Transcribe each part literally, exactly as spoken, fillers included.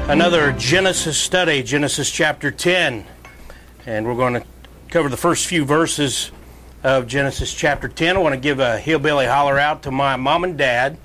Another Genesis study, Genesis chapter ten. And we're going to cover the first few verses of Genesis chapter ten. I want to give a hillbilly holler out to my mom and dad.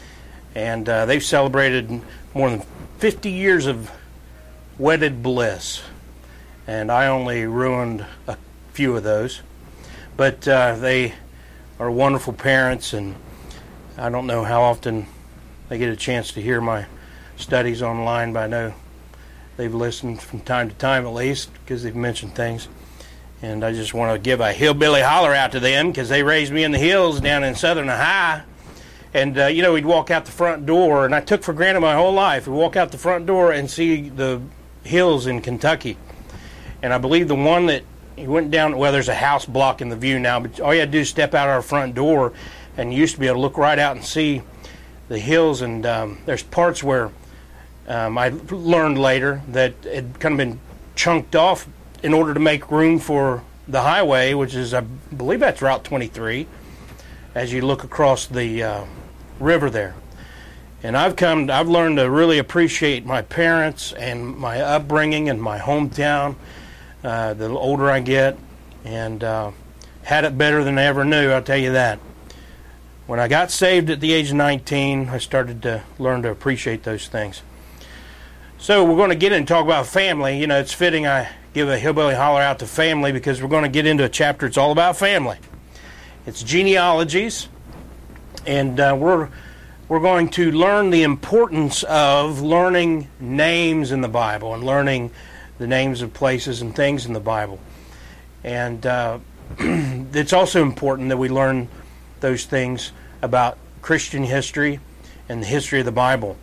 And uh, they've celebrated more than fifty years of wedded bliss. And I only ruined a few of those. But uh, they are wonderful parents, and I don't know how often they get a chance to hear my studies online, but I know they've listened from time to time at least because they've mentioned things. And I just want to give a hillbilly holler out to them because they raised me in the hills down in Southern Ohio. And, uh, you know, we'd walk out the front door, and I took for granted my whole life. We'd walk out the front door and see the hills in Kentucky. And I believe the one that you went down, well, there's a house blocking the view now, but all you had to do is step out our front door, and you used to be able to look right out and see the hills. And um, there's parts where Um, I learned later that it had kind of been chunked off in order to make room for the highway, which is, I believe that's Route twenty-three, as you look across the uh, river there. And I've come, I've learned to really appreciate my parents and my upbringing and my hometown uh, the older I get, and uh, had it better than I ever knew, I'll tell you that. When I got saved at the age of nineteen, I started to learn to appreciate those things. So we're going to get in and talk about family. You know, it's fitting I give a hillbilly holler out to family because we're going to get into a chapter it's all about family. It's genealogies, and uh, we're we're going to learn the importance of learning names in the Bible and learning the names of places and things in the Bible. And uh, it's also important that we learn those things about Christian history and the history of the Bible.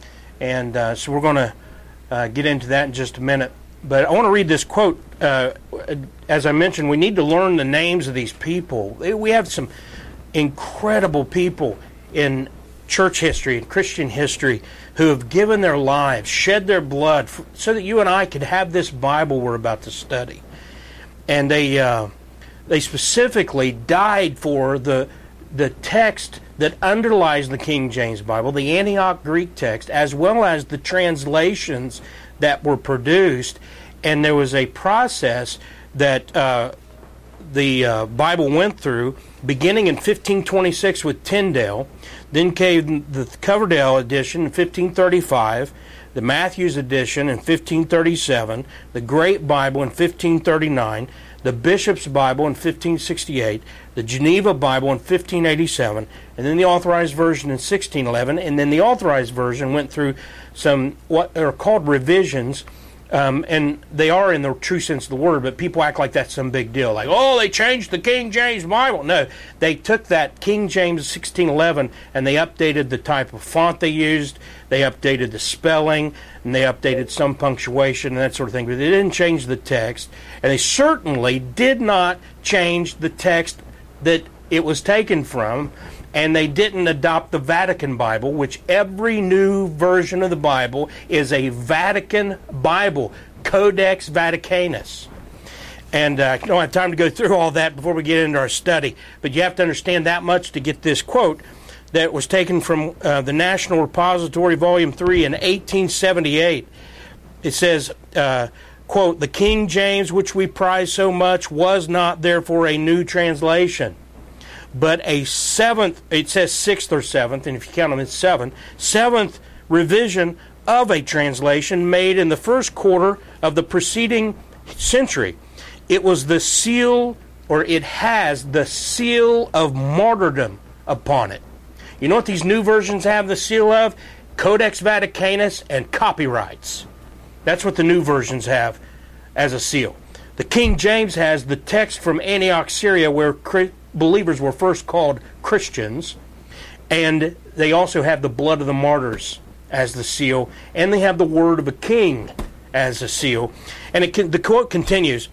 And uh, so we're going to Uh, get into that in just a minute. But I want to read this quote. Uh, as I mentioned, we need to learn the names of these people. We have some incredible people in church history and Christian history who have given their lives, shed their blood, for, so that you and I could have this Bible we're about to study. And they uh, they specifically died for the the text that underlies the King James Bible, the Antioch Greek text, as well as the translations that were produced. And there was a process that uh, the uh, Bible went through, beginning in fifteen twenty-six with Tyndale, then came the Coverdale edition in fifteen thirty-five, the Matthews edition in fifteen thirty-seven, the Great Bible in fifteen thirty-nine, the Bishop's Bible in fifteen sixty-eight, the Geneva Bible in fifteen eighty-seven, and then the Authorized Version in sixteen eleven, and then the Authorized Version went through some what are called revisions, um, and they are in the true sense of the word, but people act like that's some big deal, like, oh, they changed the King James Bible. No, they took that King James sixteen eleven and they updated the type of font they used, they updated the spelling, and they updated some punctuation and that sort of thing, but they didn't change the text, and they certainly did not change the text that it was taken from, and they didn't adopt the Vatican Bible, which every new version of the Bible is a Vatican Bible, Codex Vaticanus. And uh, I don't have time to go through all that before we get into our study, but you have to understand that much to get this quote that was taken from uh, the National Repository, Volume three in eighteen seventy-eight. It says, uh, quote, "The King James, which we prize so much, was not therefore a new translation, but a seventh," it says sixth or seventh, and if you count them, it's seven, seventh revision of a translation made in the first quarter of the preceding century. It was the seal, or it has the seal of martyrdom upon it. You know what these new versions have the seal of? Codex Vaticanus and copyrights. That's what the new versions have as a seal. The King James has the text from Antioch, Syria, where believers were first called Christians, and they also have the blood of the martyrs as the seal, and they have the word of a king as a seal. And it can, the quote continues,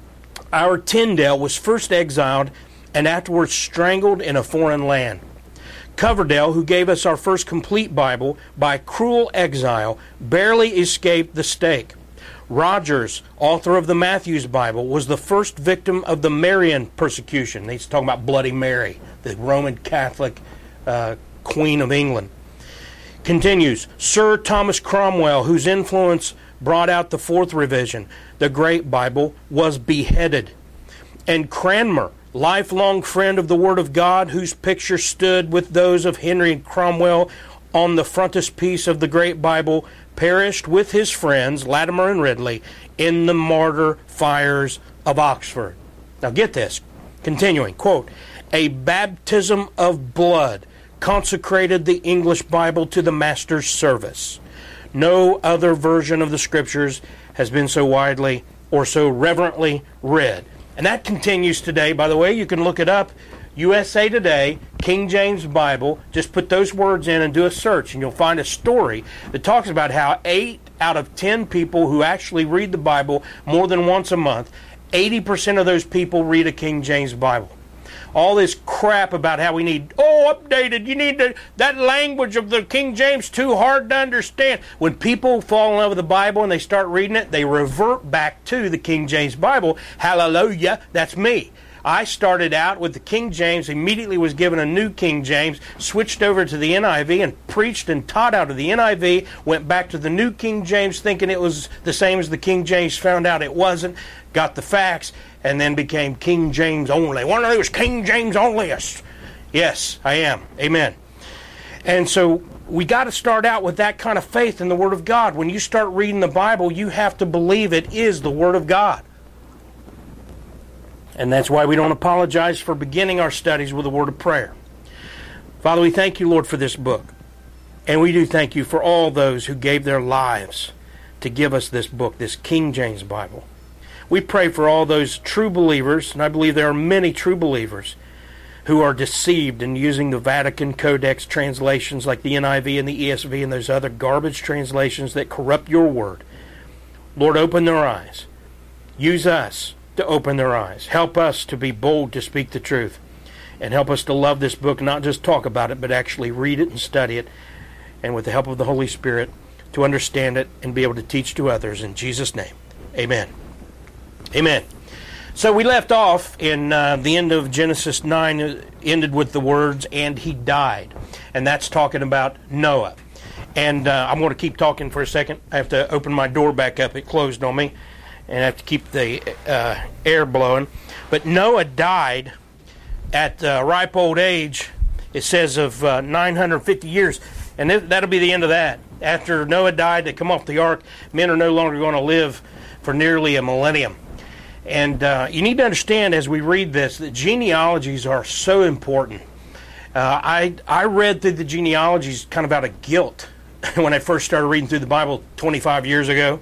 "Our Tyndale was first exiled and afterwards strangled in a foreign land. Coverdale, who gave us our first complete Bible, by cruel exile, barely escaped the stake. Rogers, author of the Matthews Bible, was the first victim of the Marian persecution." He's talking about Bloody Mary, the Roman Catholic uh, Queen of England. Continues, Sir Thomas Cromwell, whose influence brought out the fourth revision, the Great Bible, was beheaded. And Cranmer, lifelong friend of the Word of God, whose picture stood with those of Henry Cromwell on the frontispiece of the Great Bible, perished with his friends, Latimer and Ridley, in the martyr fires of Oxford. Now get this, continuing, quote, a baptism of blood consecrated the English Bible to the Master's service. No other version of the Scriptures has been so widely or so reverently read. And that continues today. By the way, you can look it up. U S A Today, King James Bible. Just put those words in and do a search, and you'll find a story that talks about how eight out of ten people who actually read the Bible more than once a month, eighty percent of those people read a King James Bible. All this crap about how we need, oh, updated, you need to, that language of the King James too hard to understand. When people fall in love with the Bible and they start reading it, they revert back to the King James Bible. Hallelujah, that's me. I started out with the King James, immediately was given a new King James, switched over to the N I V and preached and taught out of the N I V, went back to the new King James thinking it was the same as the King James, found out it wasn't, got the facts, and then became King James only. One of those King James onlyists. Yes, I am. Amen. And so we got to start out with that kind of faith in the Word of God. When you start reading the Bible, you have to believe it is the Word of God. And that's why we don't apologize for beginning our studies with a word of prayer. Father, we thank you, Lord, for this book. And we do thank you for all those who gave their lives to give us this book, this King James Bible. We pray for all those true believers, and I believe there are many true believers, who are deceived in using the Vatican Codex translations like the N I V and the E S V and those other garbage translations that corrupt your word. Lord, open their eyes. Use us to open their eyes. Help us to be bold to speak the truth. And help us to love this book, not just talk about it, but actually read it and study it. And with the help of the Holy Spirit, to understand it and be able to teach to others. In Jesus' name, amen. Amen. So we left off in uh, the end of Genesis nine, uh, ended with the words, and he died. And that's talking about Noah. And uh, I'm going to keep talking for a second. I have to open my door back up. It closed on me. And I have to keep the uh, air blowing. But Noah died at uh, ripe old age, it says, of uh, nine hundred fifty years. And th- that'll be the end of that. After Noah died, they come off the ark. Men are no longer going to live for nearly a millennium. And uh, you need to understand as we read this that genealogies are so important. Uh, I, I read through the genealogies kind of out of guilt when I first started reading through the Bible twenty-five years ago.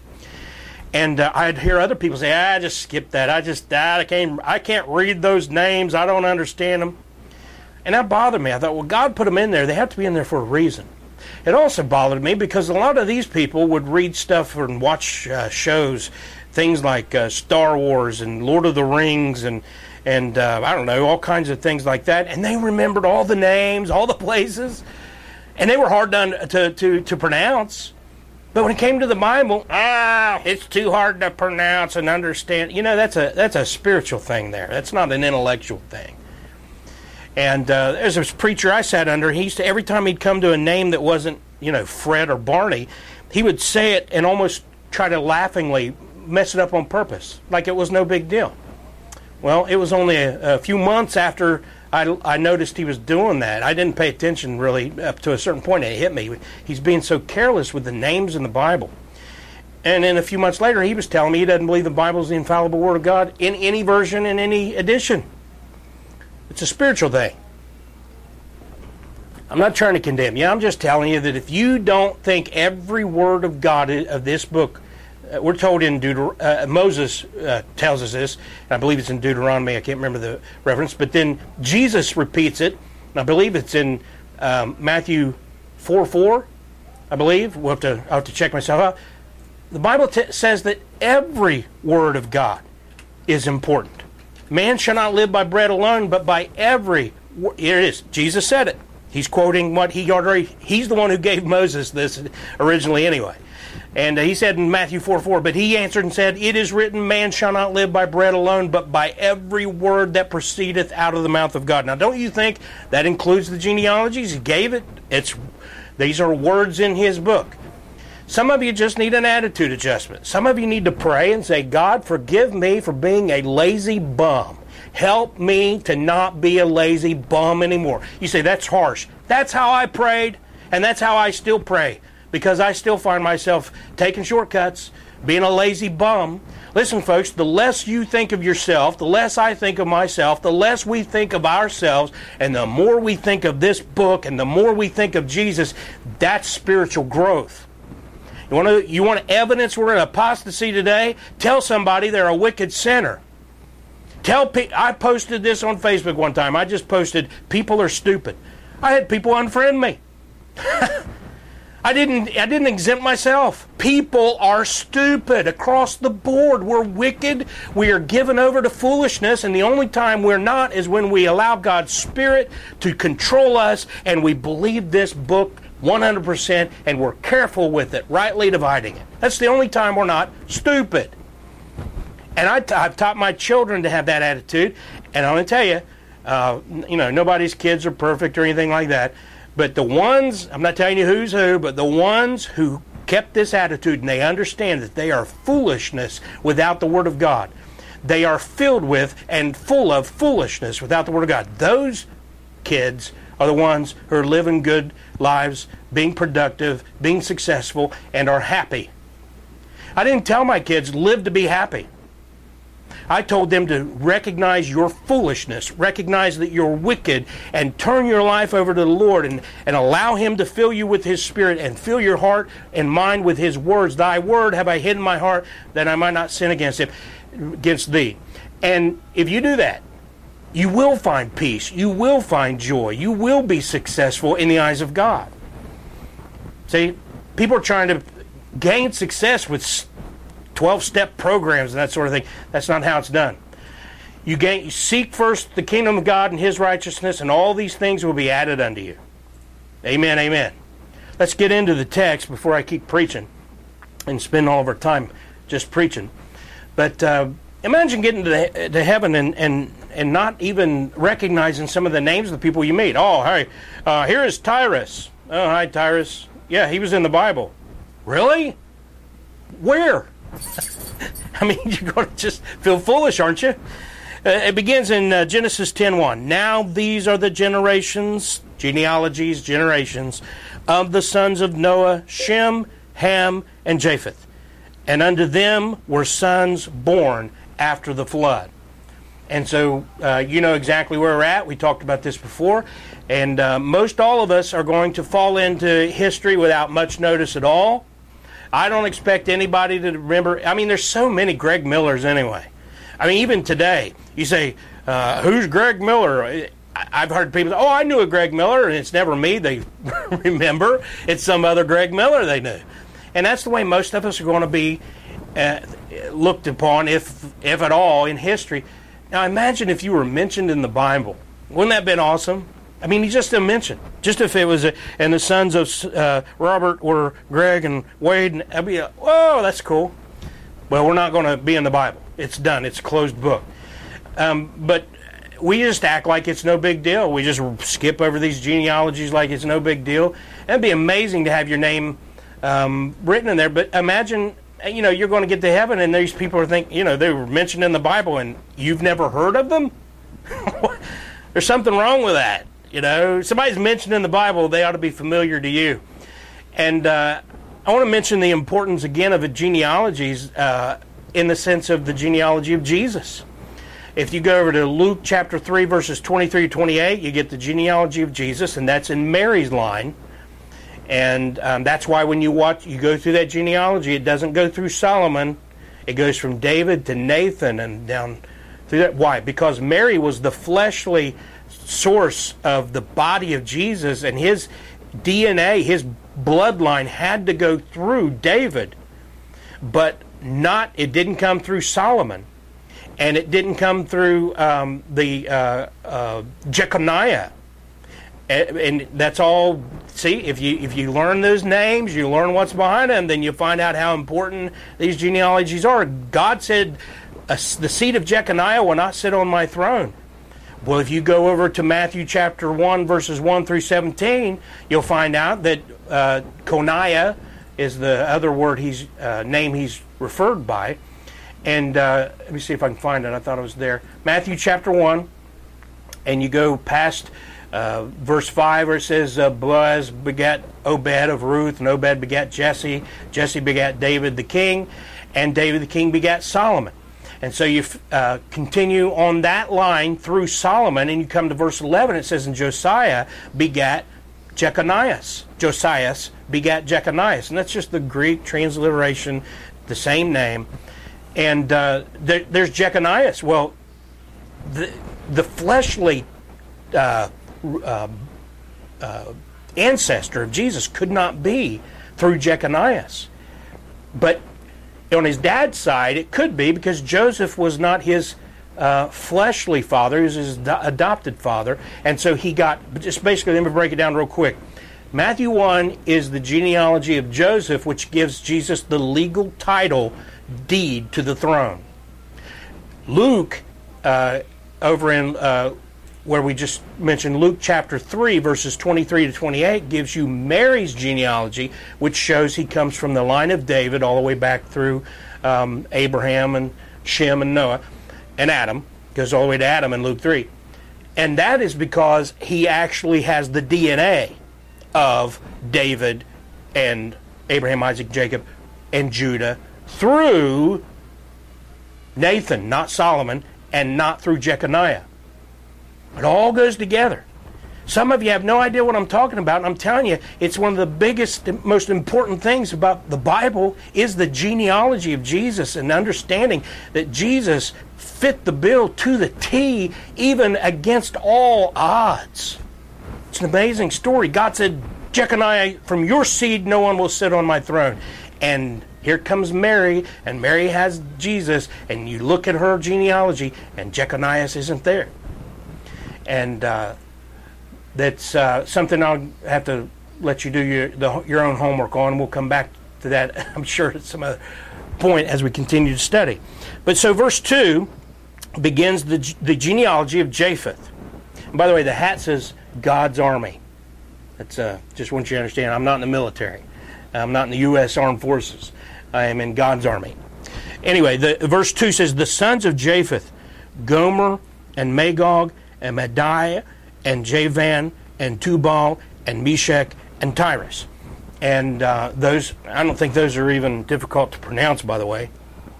And uh, I'd hear other people say, ah, just skip that. I just, ah, I can't, I can't read those names. I don't understand them. And that bothered me. I thought, well, God put them in there. They have to be in there for a reason. It also bothered me because a lot of these people would read stuff and watch uh, shows, things like uh, Star Wars and Lord of the Rings and, and uh, I don't know, all kinds of things like that. And they remembered all the names, all the places. And they were hard to, to, to, to pronounce. But when it came to the Bible, ah, it's too hard to pronounce and understand. You know, that's a that's a spiritual thing there. That's not an intellectual thing. And uh, there's this preacher I sat under. He used to, every time he'd come to a name that wasn't, you know, Fred or Barney, he would say it and almost try to laughingly mess it up on purpose, like it was no big deal. Well, it was only a, a few months after I, I noticed he was doing that. I didn't pay attention really up to a certain point. It hit me. He's being so careless with the names in the Bible. And then a few months later, he was telling me he doesn't believe the Bible is the infallible Word of God in any version, in any edition. It's a spiritual thing. I'm not trying to condemn you. I'm just telling you that if you don't think every word of God of this book, uh, we're told in Deuter- uh, Moses uh, tells us this, and I believe it's in Deuteronomy. I can't remember the reference, but then Jesus repeats it, and I believe it's in um, Matthew four four. I believe we'll have to. I'll have to check myself out. The Bible t- says that every word of God is important. Man shall not live by bread alone, but by every word. Here it is. Jesus said it. He's quoting what he already, he's the one who gave Moses this originally anyway. And uh, he said in Matthew four four, but he answered and said, it is written, man shall not live by bread alone, but by every word that proceedeth out of the mouth of God. Now, don't you think that includes the genealogies? He gave it. It's These are words in his book. Some of you just need an attitude adjustment. Some of you need to pray and say, God, forgive me for being a lazy bum. Help me to not be a lazy bum anymore. You say, that's harsh. That's how I prayed, and that's how I still pray, because I still find myself taking shortcuts, being a lazy bum. Listen, folks, the less you think of yourself, the less I think of myself, the less we think of ourselves, and the more we think of this book, and the more we think of Jesus, that's spiritual growth. You want to, you want evidence we're in apostasy today? Tell somebody they're a wicked sinner. Tell pe- I posted this on Facebook one time. I just posted, people are stupid. I had people unfriend me. I didn't I didn't exempt myself. People are stupid across the board. We're wicked. We are given over to foolishness, and the only time we're not is when we allow God's Spirit to control us and we believe this book one hundred percent and we're careful with it, rightly dividing it. That's the only time we're not stupid. And I t- I've taught my children to have that attitude, and I'm going to tell you, uh, you know, nobody's kids are perfect or anything like that. But the ones, I'm not telling you who's who, but the ones who kept this attitude and they understand that they are foolishness without the Word of God. They are filled with and full of foolishness without the Word of God. Those kids are the ones who are living good lives, being productive, being successful, and are happy. I didn't tell my kids, live to be happy. I told them to recognize your foolishness, recognize that you're wicked, and turn your life over to the Lord and, and allow Him to fill you with His Spirit and fill your heart and mind with His words. Thy word have I hid in my heart that I might not sin against it, against thee. And if you do that, you will find peace. You will find joy. You will be successful in the eyes of God. See, people are trying to gain success with twelve-step programs and that sort of thing. That's not how it's done. You, gain, you seek first the kingdom of God and His righteousness, and all these things will be added unto you. Amen, amen. Let's get into the text before I keep preaching and spend all of our time just preaching. But uh, imagine getting to, the, to heaven and, and, and not even recognizing some of the names of the people you meet. Oh, hey, uh, here is Tyrus. Oh, hi, Tyrus. Yeah, he was in the Bible. Really? Where? I mean, you're going to just feel foolish, aren't you? Uh, it begins in uh, Genesis ten one. Now these are the generations, genealogies, generations, of the sons of Noah, Shem, Ham, and Japheth. And unto them were sons born after the flood. And so uh, you know exactly where we're at. We talked about this before. And uh, most all of us are going to fall into history without much notice at all. I don't expect anybody to remember. I mean, there's so many Greg Millers anyway. I mean, even today, you say, uh, who's Greg Miller? I've heard people say, oh, I knew a Greg Miller, and it's never me they remember. It's some other Greg Miller they knew. And that's the way most of us are going to be uh, looked upon, if if at all, in history. Now, imagine if you were mentioned in the Bible. Wouldn't that have been awesome? I mean, he just a mention. Just if it was, a, and the sons of uh, Robert were Greg and Wade, and I'd be, a, whoa, that's cool. Well, we're not going to be in the Bible. It's done. It's a closed book. Um, but we just act like it's no big deal. We just skip over these genealogies like it's no big deal. It'd be amazing to have your name um, written in there. But imagine, you know, you're going to get to heaven, and these people are thinking, you know, they were mentioned in the Bible, and you've never heard of them? There's something wrong with that. You know, somebody's mentioned in the Bible, they ought to be familiar to you. And uh, I want to mention the importance again of the genealogies uh, in the sense of the genealogy of Jesus. If you go over to Luke chapter three, verses twenty-three to twenty-eight, you get the genealogy of Jesus, and that's in Mary's line. And um, that's why when you watch, you go through that genealogy, it doesn't go through Solomon. It goes from David to Nathan and down through that. Why? Because Mary was the fleshly source of the body of Jesus, and his D N A, his bloodline had to go through David, but not, it didn't come through Solomon, and it didn't come through um, the uh, uh, Jeconiah, and, and that's all. See, if you if you learn those names, you learn what's behind them, then you find out how important these genealogies are. God said, the seed of Jeconiah will not sit on my throne. Well, if you go over to Matthew chapter one, verses one through seventeen, you'll find out that uh, Coniah is the other word he's uh, name he's referred by. And uh, let me see if I can find it. I thought it was there. Matthew chapter one, and you go past uh, verse five where it says, uh, Boaz begat Obed of Ruth, and Obed begat Jesse. Jesse begat David the king, and David the king begat Solomon. And so you uh, continue on that line through Solomon, and you come to verse eleven. It says, and Josiah begat Jeconias. Josias begat Jeconias. And that's just the Greek transliteration, the same name. And uh, there, there's Jeconias. Well, the, the fleshly uh, uh, uh, ancestor of Jesus could not be through Jeconias. But on his dad's side, it could be, because Joseph was not his uh, fleshly father. He was his do- adopted father. And so he got, just basically, let me break it down real quick. Matthew one is the genealogy of Joseph, which gives Jesus the legal title deed to the throne. Luke, uh, over in uh, where we just mentioned, Luke chapter three, verses twenty-three to twenty-eight, gives you Mary's genealogy, which shows he comes from the line of David all the way back through um, Abraham and Shem and Noah and Adam. Goes all the way to Adam in Luke three. And that is because he actually has the D N A of David and Abraham, Isaac, Jacob, and Judah through Nathan, not Solomon, and not through Jeconiah. It all goes together. Some of you have no idea what I'm talking about, and I'm telling you, it's one of the biggest, most important things about the Bible is the genealogy of Jesus, and understanding that Jesus fit the bill to the T, even against all odds. It's an amazing story. God said, Jeconiah, from your seed no one will sit on my throne. And here comes Mary, and Mary has Jesus, and you look at her genealogy, and Jeconiah isn't there. And uh, that's uh, something I'll have to let you do your the, your own homework on. We'll come back to that, I'm sure, at some other point as we continue to study. But so verse two begins the, the genealogy of Japheth. And by the way, the hat says God's Army. That's uh, just want you to understand, I'm not in the military. I'm not in the U S Armed Forces. I am in God's Army. Anyway, the verse two says, the sons of Japheth, Gomer and Magog and Madai and Javan and Tubal and Meshach and Tyrus. And uh, those, I don't think those are even difficult to pronounce, by the way.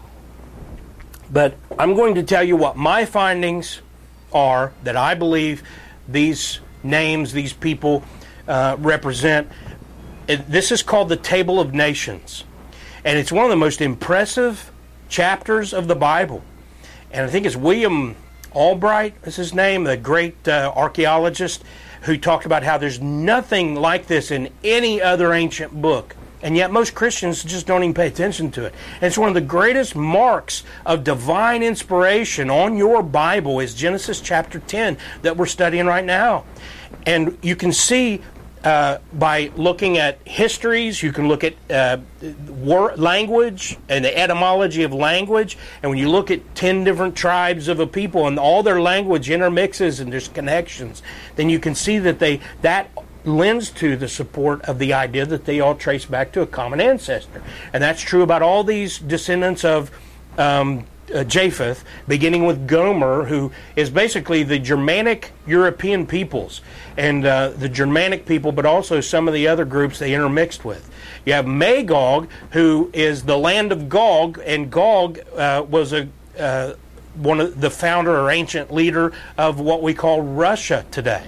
But I'm going to tell you what my findings are, that I believe these names, these people uh, represent. It, this is called the Table of Nations. And it's one of the most impressive chapters of the Bible. And I think it's William Albright is his name, the great uh, archaeologist, who talked about how there's nothing like this in any other ancient book. And yet most Christians just don't even pay attention to it. And it's one of the greatest marks of divine inspiration on your Bible is Genesis chapter ten that we're studying right now. And you can see uh, by looking at histories, you can look at uh, word, language and the etymology of language. And when you look at ten different tribes of a people and all their language intermixes and there's connections, then you can see that they that lends to the support of the idea that they all trace back to a common ancestor. And that's true about all these descendants of um, uh, Japheth, beginning with Gomer, who is basically the Germanic European peoples, and uh, the Germanic people, but also some of the other groups they intermixed with. You have Magog, who is the land of Gog, and Gog uh, was a uh, one of the founder or ancient leader of what we call Russia today.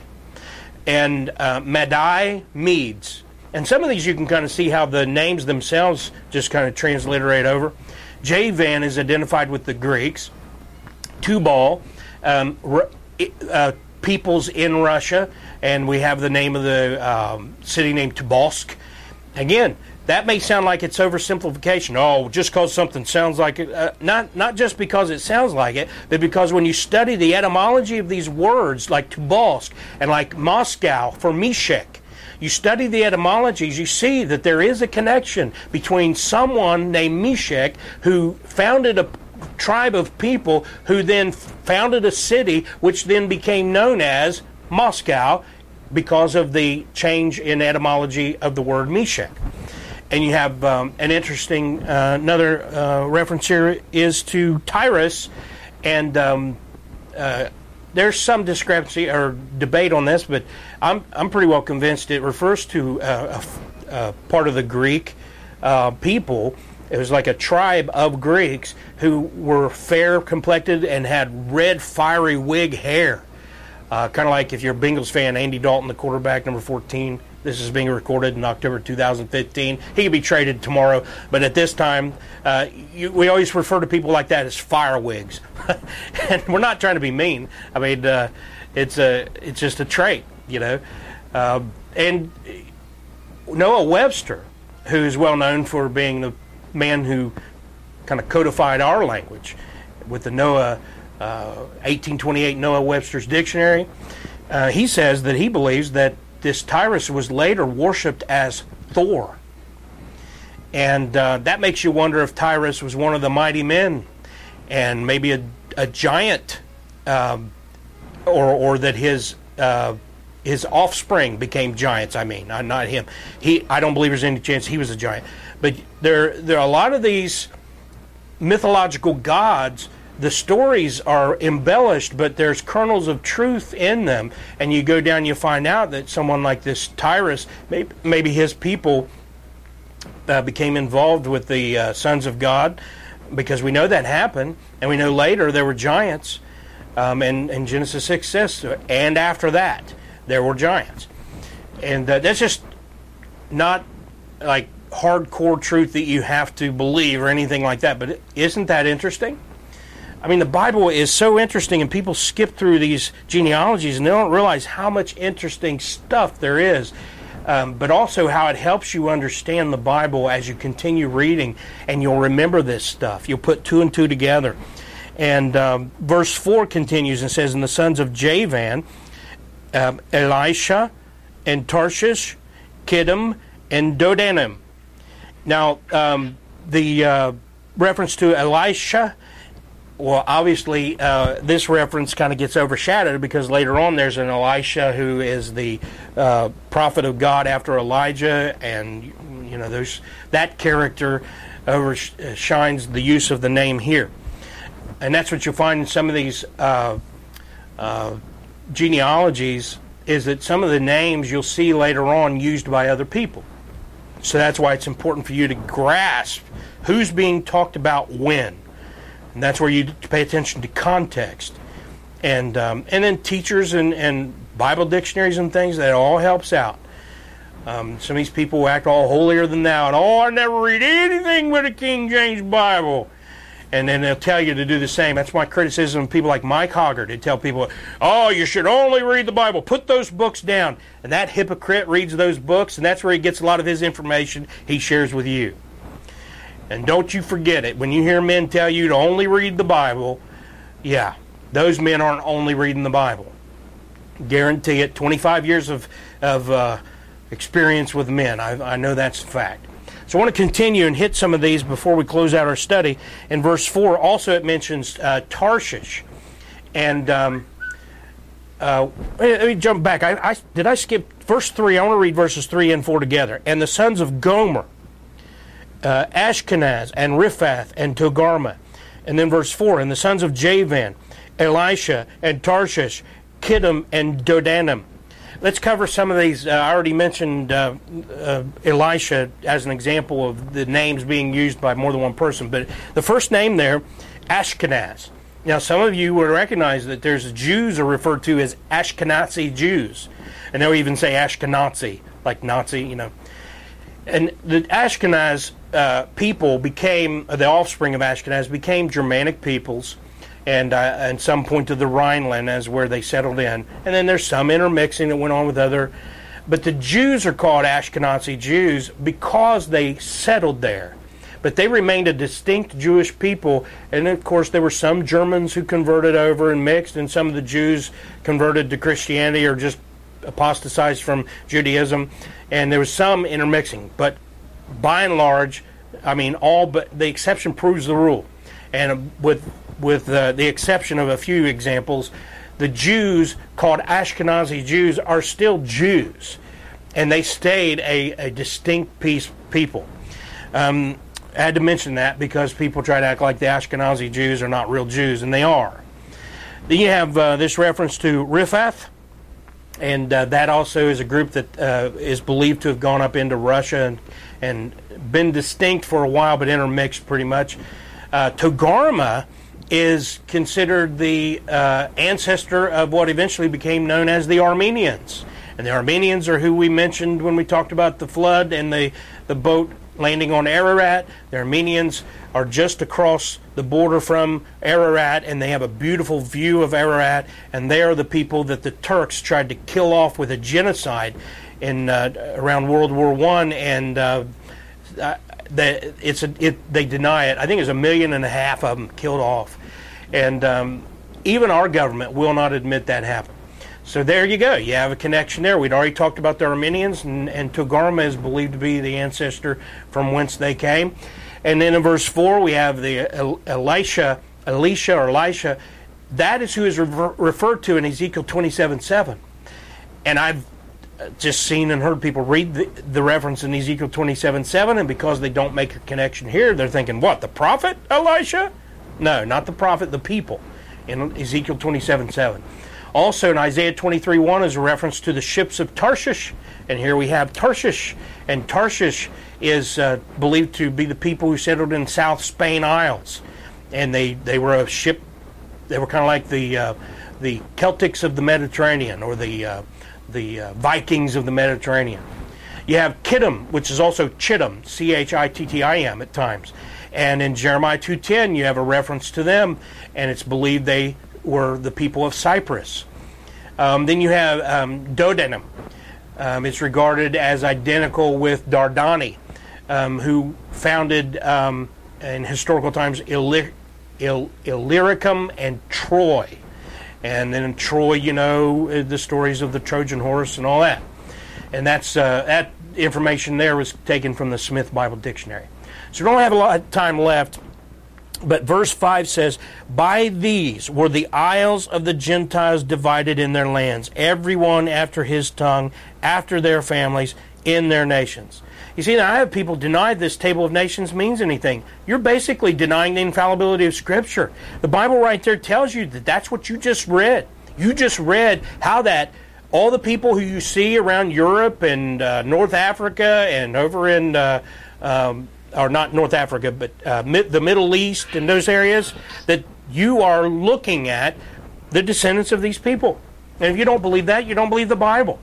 And uh, Madai, Medes. And some of these you can kind of see how the names themselves just kind of transliterate over. Javan is identified with the Greeks. Tubal, um, uh, peoples in Russia, and we have the name of the um, city named Tobolsk. Again, that may sound like it's oversimplification. Oh, just because something sounds like it. Uh, not, not just because it sounds like it, but because when you study the etymology of these words, like Tobolsk and like Moscow for Meshach, you study the etymologies, you see that there is a connection between someone named Meshach who founded a tribe of people who then founded a city which then became known as Moscow because of the change in etymology of the word Meshech. And you have um, an interesting, uh, another uh, reference here is to Tyrus, and um, uh, there's some discrepancy or debate on this, but I'm I'm pretty well convinced it refers to uh, a, a part of the Greek uh, people. It was like a tribe of Greeks who were fair complected and had red, fiery wig hair. Uh, kind of like if you're a Bengals fan, Andy Dalton, the quarterback, number fourteen. This is being recorded in October two thousand fifteen. He could be traded tomorrow, but at this time, uh, you, we always refer to people like that as fire wigs. And we're not trying to be mean. I mean, uh, it's a it's just a trait, you know. Uh, and Noah Webster, who's well known for being the man who kind of codified our language with the Noah uh, eighteen twenty-eight Noah Webster's Dictionary, uh, he says that he believes that this Tyrus was later worshipped as Thor. And uh, that makes you wonder if Tyrus was one of the mighty men and maybe a, a giant, um, or or that his uh, his offspring became giants. I mean, not him. He. I don't believe there's any chance he was a giant. But there, there are a lot of these mythological gods. The stories are embellished, but there's kernels of truth in them. And you go down, you find out that someone like this Tyrus, maybe, maybe his people uh, became involved with the uh, sons of God, because we know that happened, and we know later there were giants. Um, and, and Genesis six says, and after that, there were giants. And uh, that's just not like hardcore truth that you have to believe or anything like that. But isn't that interesting? I mean, the Bible is so interesting, and people skip through these genealogies and they don't realize how much interesting stuff there is, um, but also how it helps you understand the Bible as you continue reading, and you'll remember this stuff. You'll put two and two together. And um, verse four continues and says, and the sons of Javan, um, Elisha, and Tarshish, Kittim, and Dodanim. Now, um, the uh, reference to Elisha, well, obviously, uh, this reference kind of gets overshadowed because later on there's an Elisha who is the uh, prophet of God after Elijah, and you know, there's that character overshines the use of the name here, and that's what you'll find in some of these uh, uh, genealogies, is that some of the names you'll see later on used by other people. So that's why it's important for you to grasp who's being talked about when. And that's where you pay attention to context. And um, and then teachers and, and Bible dictionaries and things, that all helps out. Um, some of these people act all holier than thou, and oh, I never read anything but a King James Bible. And then they'll tell you to do the same. That's my criticism of people like Mike Hoggart. They tell people, oh, you should only read the Bible. Put those books down. And that hypocrite reads those books, and that's where he gets a lot of his information he shares with you. And don't you forget it. When you hear men tell you to only read the Bible, yeah, those men aren't only reading the Bible. Guarantee it. twenty-five years of, of uh, experience with men. I, I know that's a fact. So I want to continue and hit some of these before we close out our study. In verse four, also it mentions uh, Tarshish. And um, uh, let me jump back. I, I, did I skip verse three? I want to read verses three and four together. And the sons of Gomer, uh, Ashkenaz, and Riphath, and Togarmah. And then verse four, and the sons of Javan, Elisha, and Tarshish, Kittim, and Dodanim. Let's cover some of these. Uh, I already mentioned uh, uh, Elisha as an example of the names being used by more than one person. But the first name there, Ashkenaz. Now, some of you would recognize that there's Jews are referred to as Ashkenazi Jews. And they'll even say Ashkenazi, like Nazi, you know. And the Ashkenaz uh, people became, the offspring of Ashkenaz, became Germanic peoples. And uh, and some point to the Rhineland as where they settled in. And then there's some intermixing that went on with other. But the Jews are called Ashkenazi Jews because they settled there. But they remained a distinct Jewish people. And of course there were some Germans who converted over and mixed, and some of the Jews converted to Christianity or just apostatized from Judaism. And there was some intermixing. But by and large, I mean, all but the exception proves the rule. And with with uh, the exception of a few examples, the Jews called Ashkenazi Jews are still Jews, and they stayed a, a distinct piece, people. Um, I had to mention that because people try to act like the Ashkenazi Jews are not real Jews, and they are. Then you have uh, this reference to Riphath, and uh, that also is a group that uh, is believed to have gone up into Russia and, and been distinct for a while, but intermixed pretty much. Uh, Togarmah is considered the uh, ancestor of what eventually became known as the Armenians. And the Armenians are who we mentioned when we talked about the flood and the, the boat landing on Ararat. The Armenians are just across the border from Ararat, and they have a beautiful view of Ararat, and they are the people that the Turks tried to kill off with a genocide in uh, around World War One, and uh, uh, the, it's a, it, they deny it. I think it's a million and a half of them killed off, and um, even our government will not admit that happened. So there you go. You have a connection there. We'd already talked about the Armenians, and, and Togarmah is believed to be the ancestor from whence they came. And then in verse four, we have the Elisha, Elisha or Elisha. That is who is refer, referred to in Ezekiel twenty-seven seven. And I've just seen and heard people read the, the reference in Ezekiel twenty-seven seven, and because they don't make a connection here, they're thinking, what, the prophet Elisha? No, not the prophet, the people in Ezekiel twenty-seven seven. Also in Isaiah twenty-three one is a reference to the ships of Tarshish, and here we have Tarshish, and Tarshish is uh, believed to be the people who settled in South Spain Isles, and they, they were a ship, they were kind of like the uh, the Celtics of the Mediterranean, or the uh, the uh, Vikings of the Mediterranean. You have Kittim, which is also Chittim, C H I T T I M at times, and in Jeremiah two ten you have a reference to them, and it's believed they were the people of Cyprus. Um, then you have um, Dodanim. Um, it's regarded as identical with Dardani, um, who founded um, in historical times Illy- Il- Illyricum and Troy. And then in Troy, you know, the stories of the Trojan horse and all that. And that's uh, that information there was taken from the Smith Bible Dictionary. So we don't have a lot of time left. But verse five says, by these were the isles of the Gentiles divided in their lands, everyone after his tongue, after their families, in their nations. You see, now I have people deny this table of nations means anything. You're basically denying the infallibility of Scripture. The Bible right there tells you that that's what you just read. You just read how that all the people who you see around Europe and uh, North Africa and over in... Uh, um, or not North Africa, but uh, mid, the Middle East and those areas, that you are looking at the descendants of these people. And if you don't believe that, you don't believe the Bible.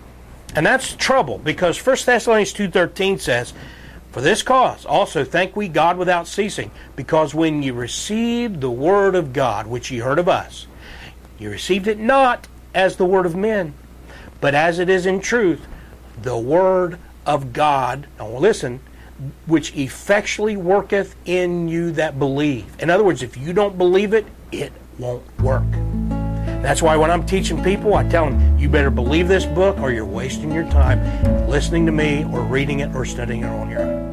And that's trouble, because First Thessalonians two thirteen says, for this cause also thank we God without ceasing, because when you received the word of God, which ye heard of us, you received it not as the word of men, but as it is in truth, the word of God. Now listen, which effectually worketh in you that believe. In other words, if you don't believe it, it won't work. That's why when I'm teaching people, I tell them, you better believe this book or you're wasting your time listening to me or reading it or studying it on your own.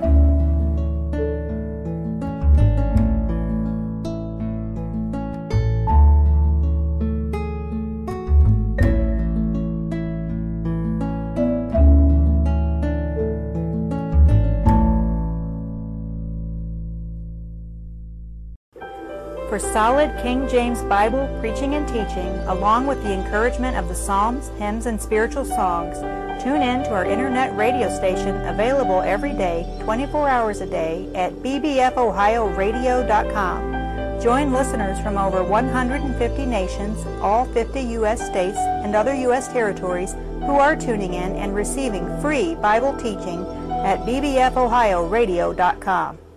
For solid King James Bible preaching and teaching, along with the encouragement of the Psalms, hymns, and spiritual songs, tune in to our internet radio station, available every day, twenty-four hours a day, at b b f ohio radio dot com. Join listeners from over one hundred fifty nations, all fifty U S states, and other U S territories who are tuning in and receiving free Bible teaching at b b f ohio radio dot com.